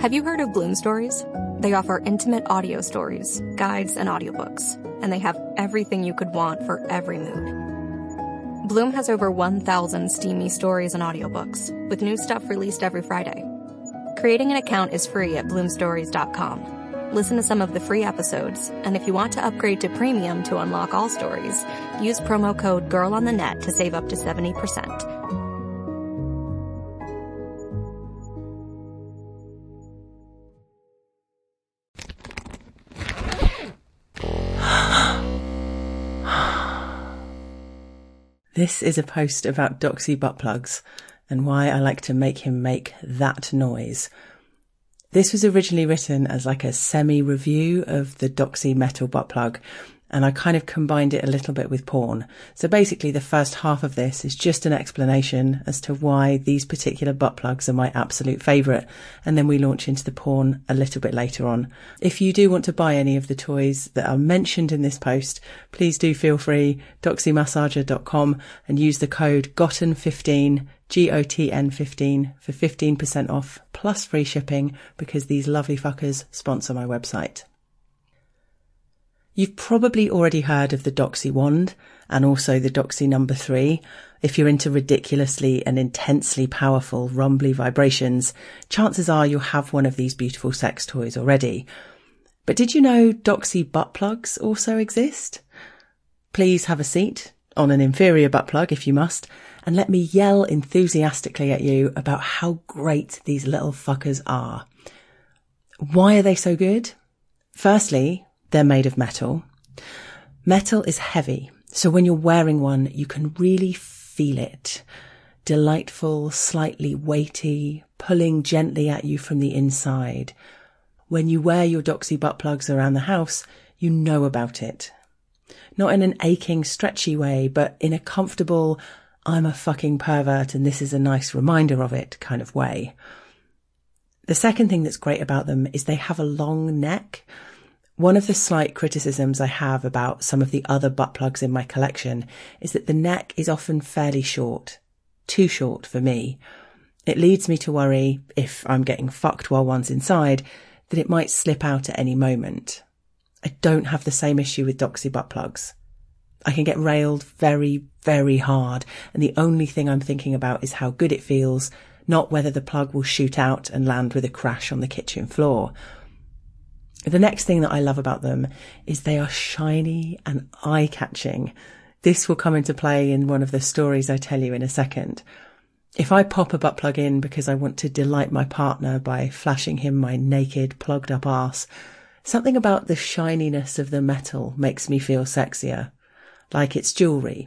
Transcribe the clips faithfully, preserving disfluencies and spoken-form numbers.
Have you heard of Bloom Stories? They offer intimate audio stories, guides, and audiobooks, and they have everything you could want for every mood. Bloom has over one thousand steamy stories and audiobooks, with new stuff released every Friday. Creating an account is free at bloom stories dot com. Listen to some of the free episodes, and if you want to upgrade to premium to unlock all stories, use promo code GIRLONTHENET to save up to seventy percent. This is a post about Doxy butt plugs and why I like to make him make that noise. This was originally written as like a semi-review of the Doxy metal butt plug, and I kind of combined it a little bit with porn. So basically the first half of this is just an explanation as to why these particular butt plugs are my absolute favourite, and then we launch into the porn a little bit later on. If you do want to buy any of the toys that are mentioned in this post, please do feel free, doxy massager dot com, and use the code gotten fifteen, G O T N fifteen, for fifteen percent off plus free shipping, because these lovely fuckers sponsor my website. You've probably already heard of the Doxy wand and also the Doxy number three. If you're into ridiculously and intensely powerful rumbly vibrations, chances are you'll have one of these beautiful sex toys already. But did you know Doxy butt plugs also exist? Please have a seat on an inferior butt plug if you must, and let me yell enthusiastically at you about how great these little fuckers are. Why are they so good? Firstly, they're made of metal. Metal is heavy, so when you're wearing one, you can really feel it. Delightful, slightly weighty, pulling gently at you from the inside. When you wear your Doxy butt plugs around the house, you know about it. Not in an aching, stretchy way, but in a comfortable, I'm a fucking pervert and this is a nice reminder of it kind of way. The second thing that's great about them is they have a long neck. One of the slight criticisms I have about some of the other butt plugs in my collection is that the neck is often fairly short, too short for me. It leads me to worry, if I'm getting fucked while one's inside, that it might slip out at any moment. I don't have the same issue with Doxy butt plugs. I can get railed very, very hard, and the only thing I'm thinking about is how good it feels, not whether the plug will shoot out and land with a crash on the kitchen floor. The next thing that I love about them is they are shiny and eye-catching. This will come into play in one of the stories I tell you in a second. If I pop a butt plug in because I want to delight my partner by flashing him my naked, plugged-up arse, something about the shininess of the metal makes me feel sexier, like it's jewellery.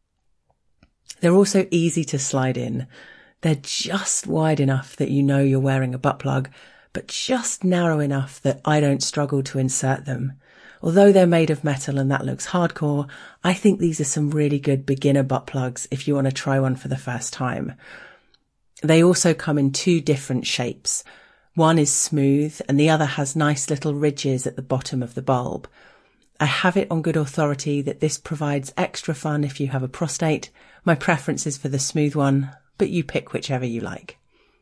They're also easy to slide in. They're just wide enough that you know you're wearing a butt plug, but just narrow enough that I don't struggle to insert them. Although they're made of metal and that looks hardcore, I think these are some really good beginner butt plugs if you want to try one for the first time. They also come in two different shapes. One is smooth and the other has nice little ridges at the bottom of the bulb. I have it on good authority that this provides extra fun if you have a prostate. My preference is for the smooth one, but you pick whichever you like.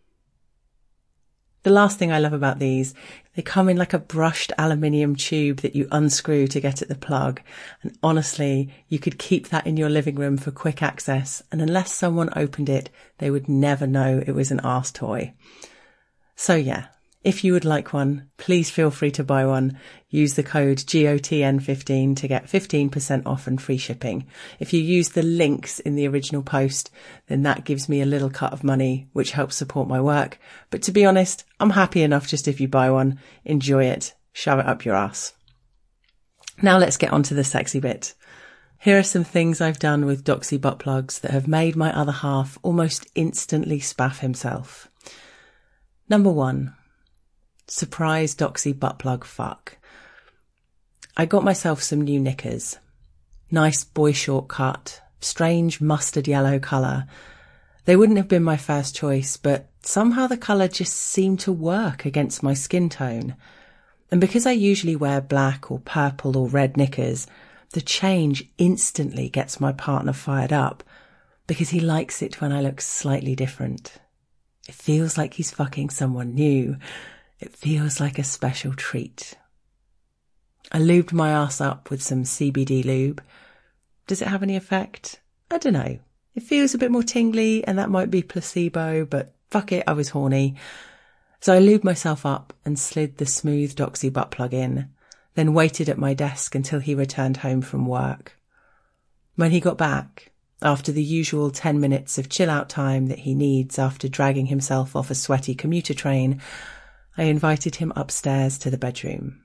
The last thing I love about these, they come in like a brushed aluminium tube that you unscrew to get at the plug. And honestly, you could keep that in your living room for quick access. And unless someone opened it, they would never know it was an arse toy. So yeah, if you would like one, please feel free to buy one. Use the code G O T N fifteen to get fifteen percent off and free shipping. If you use the links in the original post, then that gives me a little cut of money, which helps support my work. But to be honest, I'm happy enough just if you buy one, enjoy it, shove it up your ass. Now let's get on to the sexy bit. Here are some things I've done with Doxy butt plugs that have made my other half almost instantly spaff himself. Number one. Surprise Doxy butt plug fuck. I got myself some new knickers. Nice boy short cut, strange mustard yellow colour. They wouldn't have been my first choice, but somehow the colour just seemed to work against my skin tone. And because I usually wear black or purple or red knickers, the change instantly gets my partner fired up because he likes it when I look slightly different. It feels like he's fucking someone new. It feels like a special treat. I lubed my ass up with some C B D lube. Does it have any effect? I don't know. It feels a bit more tingly and that might be placebo, but fuck it, I was horny. So I lubed myself up and slid the smooth Doxy butt plug in, then waited at my desk until he returned home from work. When he got back, after the usual ten minutes of chill-out time that he needs after dragging himself off a sweaty commuter train, I invited him upstairs to the bedroom.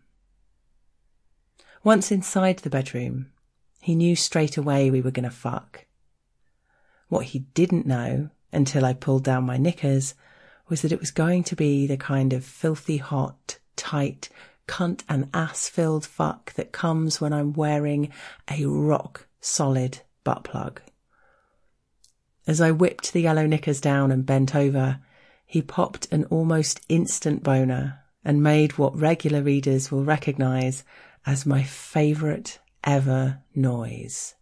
Once inside the bedroom, he knew straight away we were going to fuck. What he didn't know, until I pulled down my knickers, was that it was going to be the kind of filthy hot, tight, cunt and ass-filled fuck that comes when I'm wearing a rock-solid butt plug. As I whipped the yellow knickers down and bent over, he popped an almost instant boner and made what regular readers will recognise as my favourite ever noise.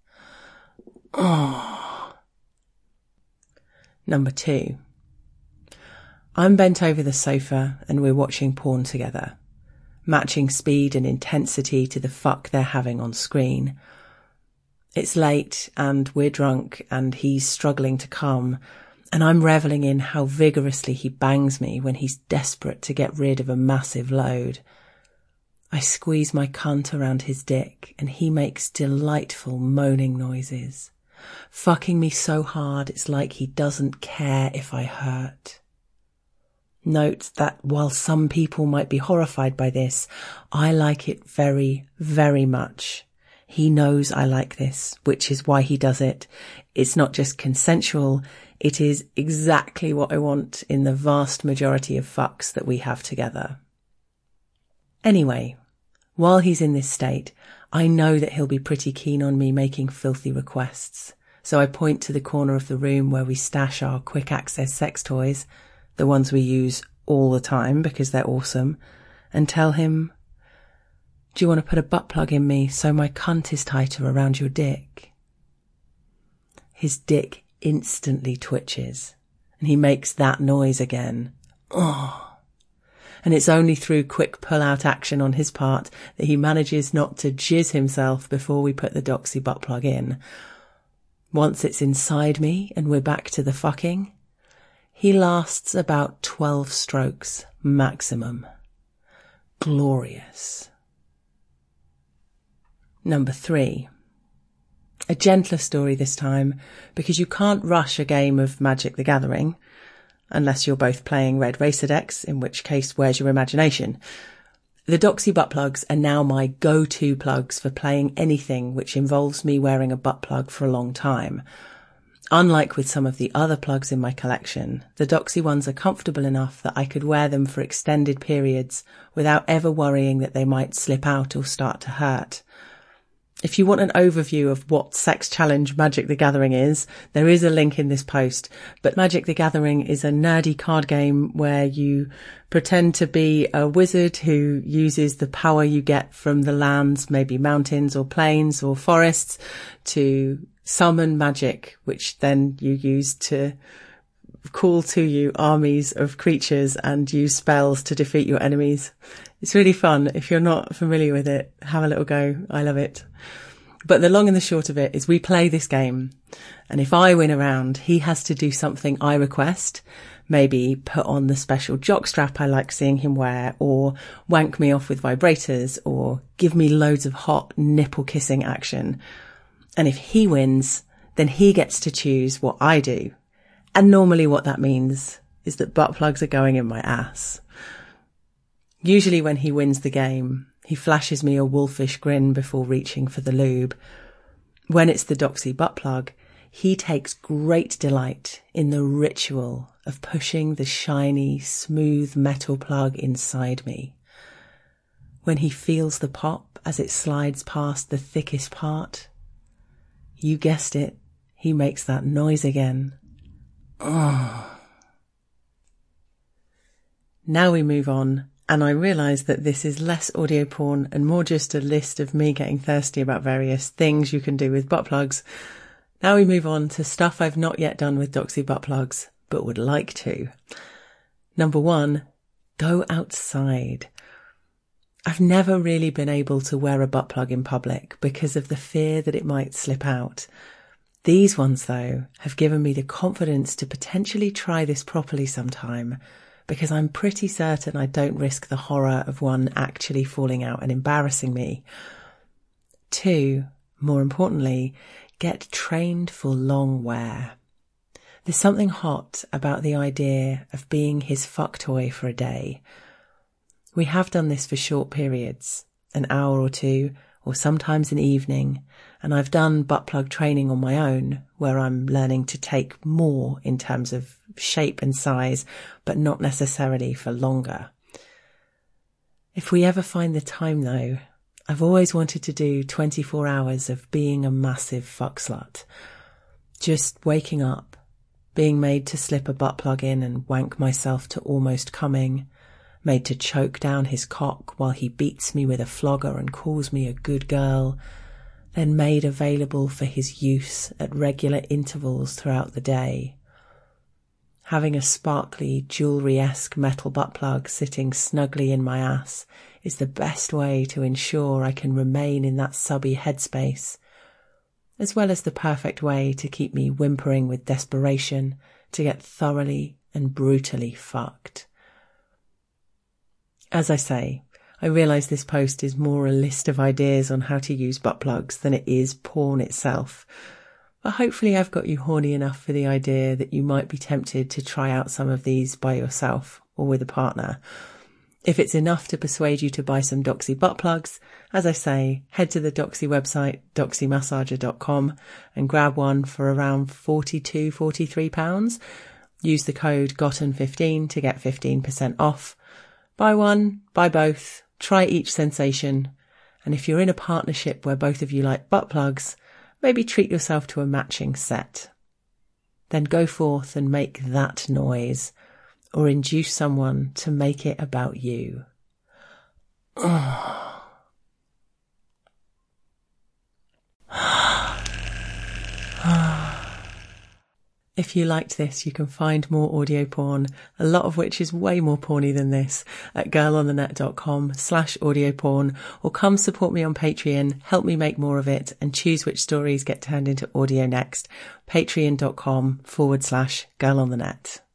Oh. Number two. I'm bent over the sofa and we're watching porn together, matching speed and intensity to the fuck they're having on screen. It's late and we're drunk and he's struggling to come, and I'm revelling in how vigorously he bangs me when he's desperate to get rid of a massive load. I squeeze my cunt around his dick and he makes delightful moaning noises, fucking me so hard it's like he doesn't care if I hurt. Note that while some people might be horrified by this, I like it very, very much. He knows I like this, which is why he does it. It's not just consensual, it is exactly what I want in the vast majority of fucks that we have together. Anyway, while he's in this state, I know that he'll be pretty keen on me making filthy requests. So I point to the corner of the room where we stash our quick access sex toys, the ones we use all the time because they're awesome, and tell him, do you want to put a butt plug in me so my cunt is tighter around your dick? His dick instantly twitches, and he makes that noise again. Oh. And it's only through quick pull-out action on his part that he manages not to jizz himself before we put the Doxy butt plug in. Once it's inside me and we're back to the fucking, he lasts about twelve strokes maximum. Glorious. Number three. A gentler story this time, because you can't rush a game of Magic the Gathering, unless you're both playing Red Racer decks, in which case, where's your imagination? The Doxy butt plugs are now my go-to plugs for playing anything which involves me wearing a butt plug for a long time. Unlike with some of the other plugs in my collection, the Doxy ones are comfortable enough that I could wear them for extended periods without ever worrying that they might slip out or start to hurt. If you want an overview of what Sex Challenge Magic the Gathering is, there is a link in this post. But Magic the Gathering is a nerdy card game where you pretend to be a wizard who uses the power you get from the lands, maybe mountains or plains or forests, to summon magic, which then you use to call to you armies of creatures and use spells to defeat your enemies. It's really fun. If you're not familiar with it, have a little go. I love it. But the long and the short of it is we play this game, and if I win a round, he has to do something I request. Maybe put on the special jockstrap I like seeing him wear, or wank me off with vibrators, or give me loads of hot nipple kissing action. And if he wins, then he gets to choose what I do. And normally what that means is that butt plugs are going in my ass. Usually when he wins the game, he flashes me a wolfish grin before reaching for the lube. When it's the Doxy butt plug, he takes great delight in the ritual of pushing the shiny, smooth metal plug inside me. When he feels the pop as it slides past the thickest part, you guessed it, he makes that noise again. Oh. Now we move on, and I realise that this is less audio porn and more just a list of me getting thirsty about various things you can do with butt plugs. Now we move on to stuff I've not yet done with Doxy butt plugs, but would like to. Number one, Go outside. I've never really been able to wear a butt plug in public because of the fear that it might slip out. These ones, though, have given me the confidence to potentially try this properly sometime, because I'm pretty certain I don't risk the horror of one actually falling out and embarrassing me. Two, more importantly, get trained for long wear. There's something hot about the idea of being his fuck toy for a day. We have done this for short periods, an hour or two, or sometimes an evening, and I've done butt plug training on my own, where I'm learning to take more in terms of shape and size, but not necessarily for longer. If we ever find the time, though, I've always wanted to do twenty-four hours of being a massive fuck slut. Just waking up, being made to slip a butt plug in and wank myself to almost coming, made to choke down his cock while he beats me with a flogger and calls me a good girl, then made available for his use at regular intervals throughout the day. Having a sparkly, jewellery-esque metal butt plug sitting snugly in my ass is the best way to ensure I can remain in that subby headspace, as well as the perfect way to keep me whimpering with desperation to get thoroughly and brutally fucked. As I say, I realise this post is more a list of ideas on how to use butt plugs than it is porn itself. But hopefully I've got you horny enough for the idea that you might be tempted to try out some of these by yourself or with a partner. If it's enough to persuade you to buy some Doxy butt plugs, as I say, head to the Doxy website, doxy massager dot com, and grab one for around forty-two, forty-three pounds. Use the code gotten fifteen to get fifteen percent off. Buy one, buy both, try each sensation, and if you're in a partnership where both of you like butt plugs, maybe treat yourself to a matching set. Then go forth and make that noise, or induce someone to make it about you. If you liked this, you can find more audio porn, a lot of which is way more porny than this, at girlonthenet.com slash audio porn, or come support me on Patreon, help me make more of it, and choose which stories get turned into audio next. Patreon.com forward slash girlonthenet.